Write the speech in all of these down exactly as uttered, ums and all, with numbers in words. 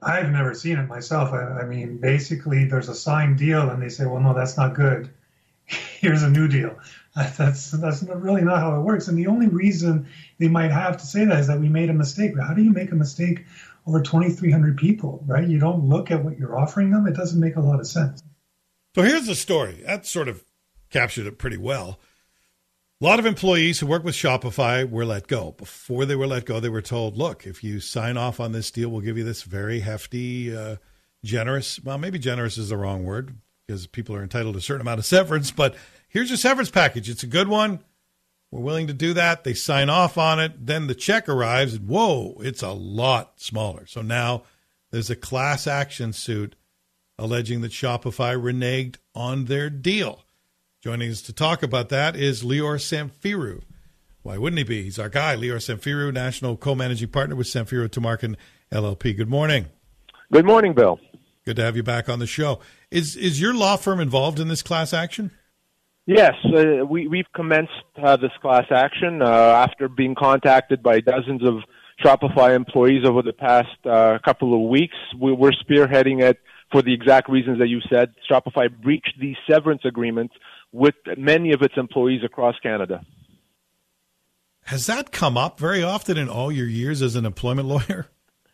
I've never seen it myself. I, I mean, basically, there's a signed deal, and they say, "Well, no, that's not good. Here's a new deal." That's that's not, really not how it works. And the only reason they might have to say that is that we made a mistake. But how do you make a mistake over twenty-three hundred people, right? You don't look at what you're offering them. It doesn't make a lot of sense. So here's the story. That sort of captured it pretty well. A lot of employees who work with Shopify were let go. Before they were let go, they were told, look, if you sign off on this deal, we'll give you this very hefty, uh, generous, well, maybe generous is the wrong word because people are entitled to a certain amount of severance, but here's your severance package. It's a good one. We're willing to do that. They sign off on it. Then the check arrives, and whoa, it's a lot smaller. So now there's a class action suit alleging that Shopify reneged on their deal. Joining us to talk about that is Lior Samfiru. Why wouldn't he be? He's our guy, Lior Samfiru, National Co-Managing Partner with Samfiru Tamarkin L L P. Good morning. Good morning, Bill. Good to have you back on the show. Is is your law firm involved in this class action? Yes, uh, we, we've commenced uh, this class action uh, after being contacted by dozens of Shopify employees over the past uh, couple of weeks. We, we're spearheading it for the exact reasons that you said. Shopify breached the severance agreements with many of its employees across Canada. Has that come up very often in all your years as an employment lawyer?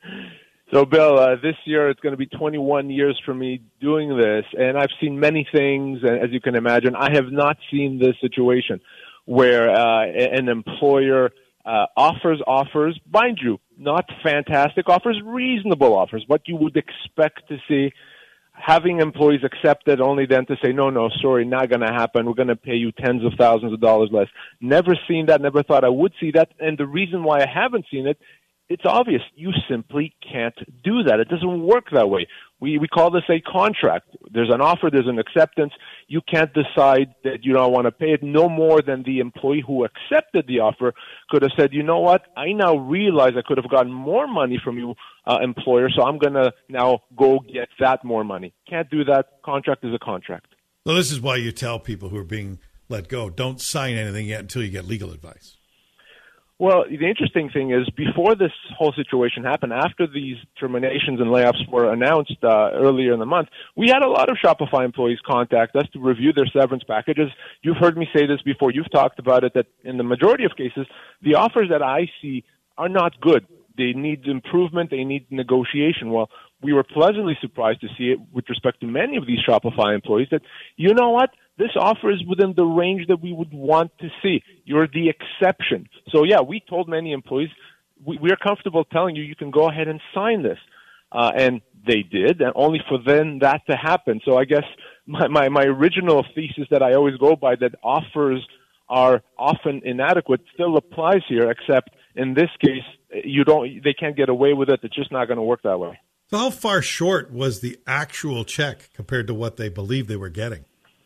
So, Bill, uh, this year it's going to be twenty-one years for me doing this, and I've seen many things, as you can imagine. I have not seen this situation where uh, an employer uh, offers offers, mind you, not fantastic offers, reasonable offers, what you would expect to see, having employees accept it only then to say, no, no, sorry, not going to happen. We're going to pay you tens of thousands of dollars less. Never seen that, never thought I would see that, and the reason why I haven't seen it, it's obvious. You simply can't do that. It doesn't work that way. We we call this a contract. There's an offer, there's an acceptance. You can't decide that you don't want to pay it no more than the employee who accepted the offer could have said, you know what, I now realize I could have gotten more money from you, uh, employer, so I'm going to now go get that more money. Can't do that. Contract is a contract. So this is why you tell people who are being let go, don't sign anything yet until you get legal advice. Well, the interesting thing is, before this whole situation happened, after these terminations and layoffs were announced uh, earlier in the month, we had a lot of Shopify employees contact us to review their severance packages. You've heard me say this before. You've talked about it, that in the majority of cases, the offers that I see are not good. They need improvement. They need negotiation. Well, we were pleasantly surprised to see it with respect to many of these Shopify employees that, you know what, this offer is within the range that we would want to see. You're the exception. So, yeah, we told many employees, we, we are comfortable telling you you can go ahead and sign this. Uh, and they did, and only for then that to happen. So I guess my, my, my original thesis that I always go by, that offers are often inadequate, still applies here, except in this case, you don't. They can't get away with it. It's just not going to work that way. So how far short was the actual check compared to what they believed they were getting?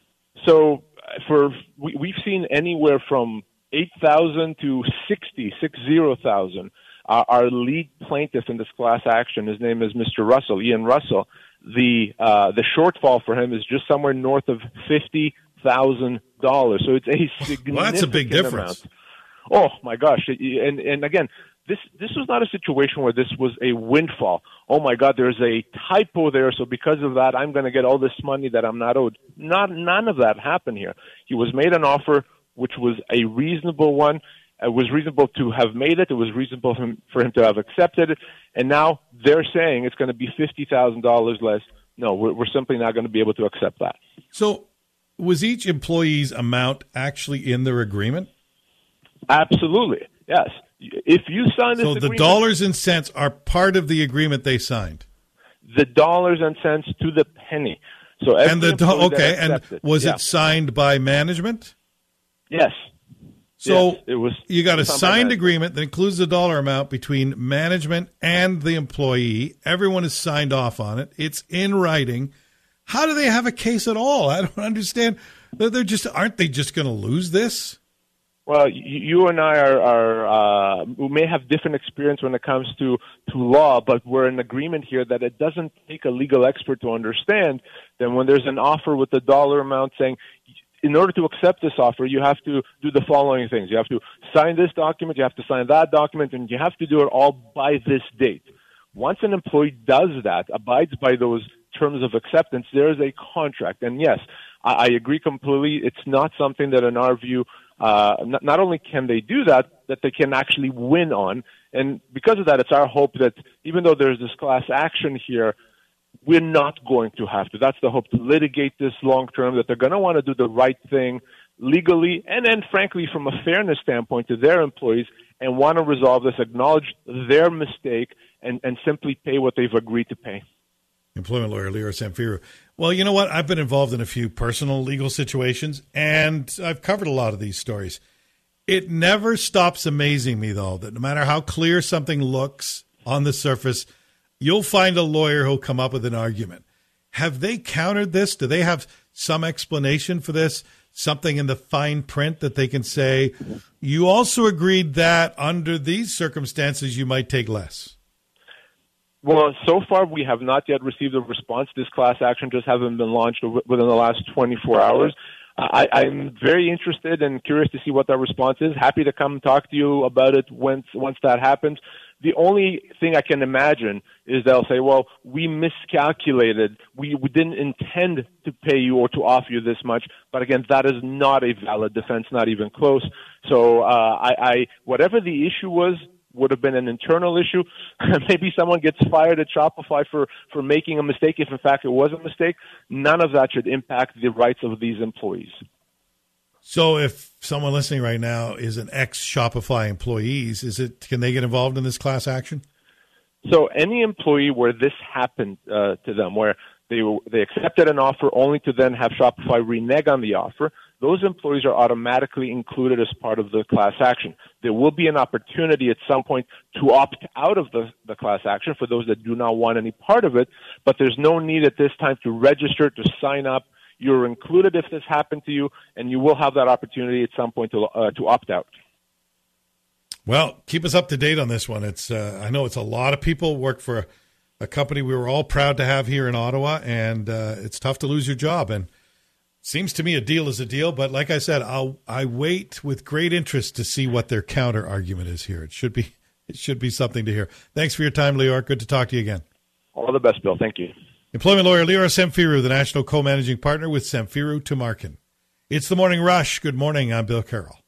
So for we, we've seen anywhere from eight thousand to sixty, six zero thousand. Uh, our lead plaintiff in this class action, his name is Mister Russell, Ian Russell. The uh, the shortfall for him is just somewhere north of fifty thousand dollars. So it's a significant well, that's a big difference. Amount. Oh my gosh! And and again, this this was not a situation where this was a windfall. Oh my God, there's a typo there, so because of that, I'm going to get all this money that I'm not owed. Not none of that happened here. He was made an offer which was a reasonable one. It was reasonable to have made it. It was reasonable for him, for him to have accepted it. And now they're saying it's going to be fifty thousand dollars less. No, we're, we're simply not going to be able to accept that. So was each employee's amount actually in their agreement? Absolutely, yes. If you sign this so agreement, the dollars and cents are part of the agreement they signed? The dollars and cents to the penny. So and the do- okay, and accepted, was yeah. it signed by management? Yes. So yes, it was. You got a signed agreement that includes the dollar amount between management and the employee. Everyone has signed off on it. It's in writing. How do they have a case at all? I don't understand. They're just aren't they just going to lose this? Well, you and I are, are uh, we may have different experience when it comes to, to law, but we're in agreement here that it doesn't take a legal expert to understand that when there's an offer with a dollar amount saying, in order to accept this offer, you have to do the following things. You have to sign this document, you have to sign that document, and you have to do it all by this date. Once an employee does that, abides by those terms of acceptance, there is a contract. And yes, I, I agree completely. It's not something that, in our view, uh, not, not only can they do that, that they can actually win on. And because of that, it's our hope that even though there's this class action here, we're not going to have to. That's the hope, to litigate this long term, that they're going to want to do the right thing legally and then, frankly, from a fairness standpoint to their employees, and want to resolve this, acknowledge their mistake, and, and simply pay what they've agreed to pay. Employment lawyer Lior Samfiru. Well, you know what? I've been involved in a few personal legal situations, and I've covered a lot of these stories. It never stops amazing me, though, that no matter how clear something looks on the surface, you'll find a lawyer who'll come up with an argument. Have they countered this? Do they have some explanation for this? Something in the fine print that they can say, you also agreed that under these circumstances you might take less? Well, so far we have not yet received a response. This class action just hasn't been launched within the last twenty-four hours. I, I'm very interested and curious to see what that response is. Happy to come talk to you about it once once that happens. The only thing I can imagine is they'll say, well, we miscalculated. We, we didn't intend to pay you or to offer you this much. But again, that is not a valid defense, not even close. So uh, I, I, whatever the issue was, would have been an internal issue. Maybe someone gets fired at Shopify for, for making a mistake, if in fact it was a mistake. None of that should impact the rights of these employees. So if someone listening right now is an ex-Shopify employee, is it, can they get involved in this class action? So any employee where this happened uh, to them, where they they accepted an offer only to then have Shopify renege on the offer, those employees are automatically included as part of the class action. There will be an opportunity at some point to opt out of the, the class action for those that do not want any part of it, but there's no need at this time to register, to sign up. You're included if this happened to you, and you will have that opportunity at some point to uh, to opt out. Well, keep us up to date on this one. It's uh, I know it's a lot of people work for a, a company we were all proud to have here in Ottawa, and uh, it's tough to lose your job. And seems to me a deal is a deal, but like I said, I'll I wait with great interest to see what their counter argument is here. It should be it should be something to hear. Thanks for your time, Lior. Good to talk to you again. All the best, Bill. Thank you. Employment lawyer Lior Samfiru, the national co-managing partner with Samfiru Tumarkin. It's the Morning Rush. Good morning. I'm Bill Carroll.